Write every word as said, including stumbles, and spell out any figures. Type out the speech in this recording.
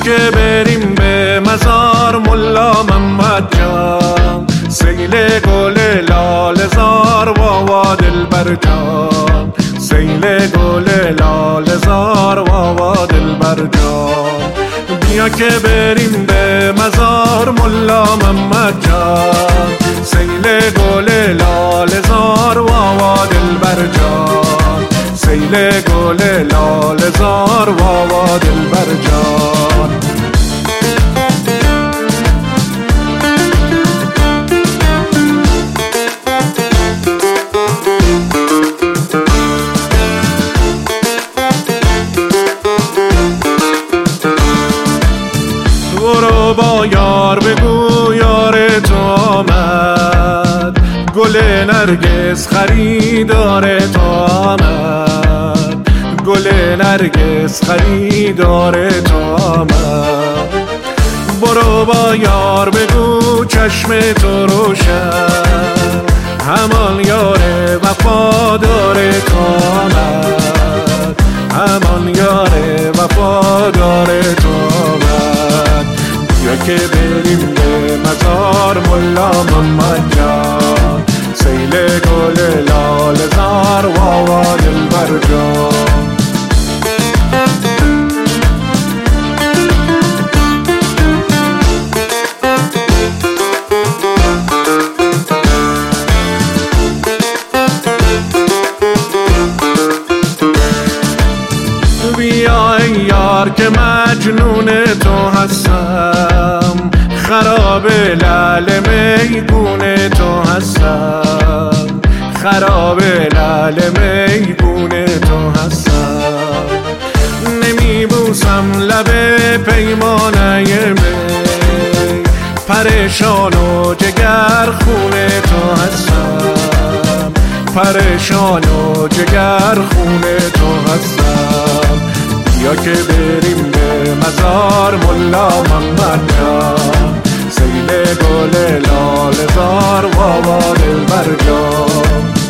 که بریم به مزار ملا محمد جان، سیل گل لاله زار واوا دلبر جان، سیل گل لاله زار واوا دلبر جان. بیا که بریم به مزار ملا محمد جان، سیل گل لاله زار واوا دلبر جان، سیل گل لاله زار واوا دلبر جان. برو با یار بگو یار تو آمد، گل نرگس خریدار تو آمد، گل نرگس خریدار تو آمد. برو با یار بگو چشم تو روشن، همان یار وفادار تو آمد، همان یار وفادار تو آمد. بیا که بریم به مزار ملا محمد جان، سیل گل لاله زار واوا دلبر جان. بیا ای یار که مجنون تو هستم، خراب لعل میگون تو هستم، خراب لعل میگون تو هستم. نمیبوسم لب پیمانه می، پریشان و جگر خونه تو هستم، پریشان و جگر خونه تو هستم. بیا که بریم به مزار ملا محمد جان، سیل گل لاله زار واوا دلبر جان.